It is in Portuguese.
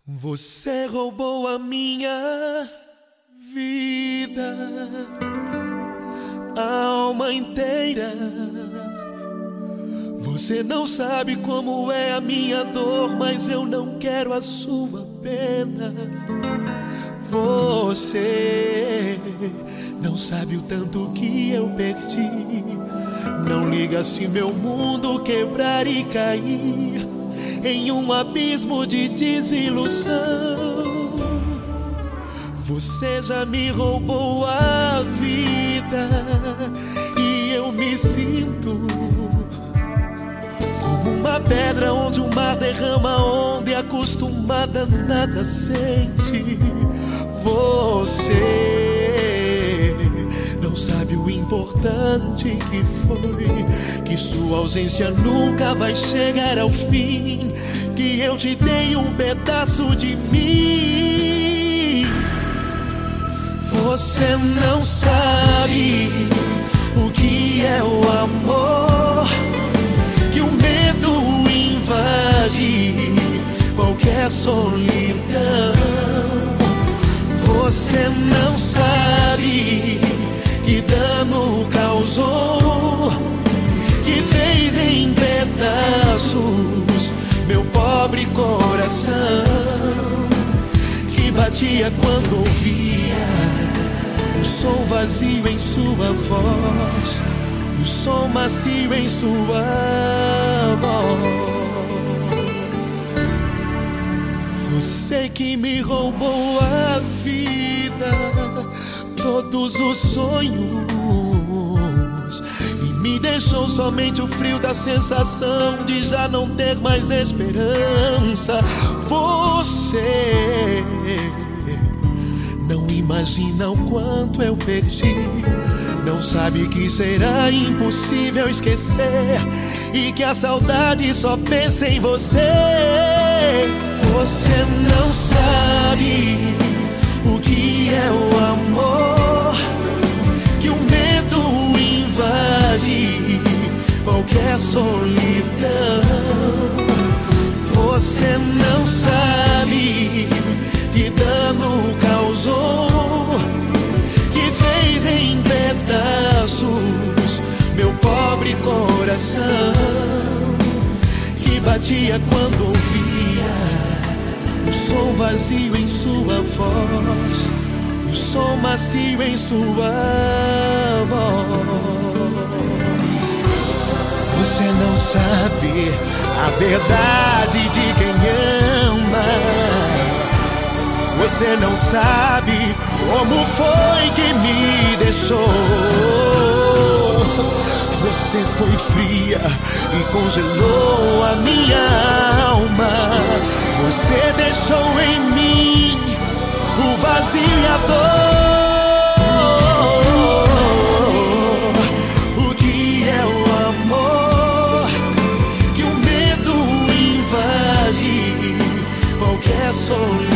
Você roubou a minha vida, a alma inteira. Você não sabe como é a minha dor, mas eu não quero a sua pena. Você não sabe o tanto que eu perdi. Não liga se meu mundo quebrar e cair em um abismo de desilusão. Você já me roubou a vida e eu me sinto como uma pedra onde o mar derrama onda e acostumada nada sente. Você não sabe o importante que foi, que sua ausência nunca vai chegar ao fim, que eu te dei um pedaço de mim. Você não sabe o que é o amor, que o medo invade qualquer solidão. Você não sabe que dano causou, que fez em pedaços meu pobre coração, que batia quando ouvia o som vazio em sua voz, o som macio em sua voz. Você que me roubou a vida, todos os sonhos, e me deixou somente o frio da sensação de já não ter mais esperança. Você não imagina o quanto eu perdi, não sabe que será impossível esquecer e que a saudade só pensa em você. Você não sabe o que é o amor, que o medo invade qualquer solidão. Você não sabe que dano causou, que fez em pedaços meu pobre coração, que batia quando ouvia o som vazio em sua voz, o som macio em sua voz. Você não sabe a verdade de quem ama. Você não sabe como foi que me deixou. Você foi fria e congelou a minha alma. Você deixou em mim o vazio e a dor. O que é o amor, que o medo invade qualquer solidão.